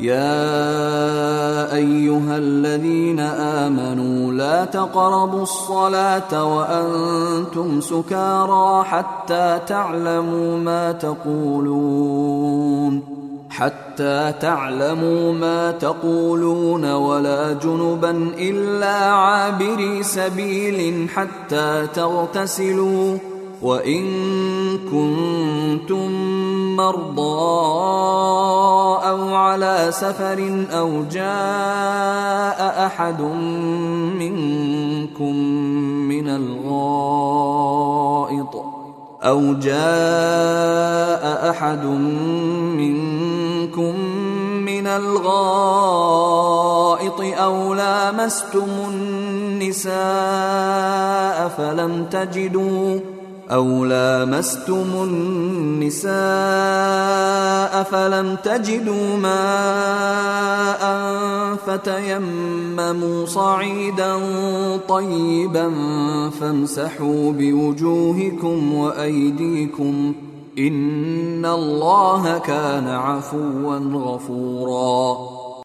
يا أيها الذين آمنوا لا تقربوا الصلاة وأنتم سكارى حتى تعلموا ما تقولون ولا جنبا إلا عابري سبيل حتى تغتسلوا، وإن كنتم مرضى أو على سفر أو جاء أحد منكم من الغائط أو لامستم النساء فلم تجدوا ماء فتيمموا صعيدا طيبا فامسحوا بوجوهكم وأيديكم، إن الله كان عفوا غفورا.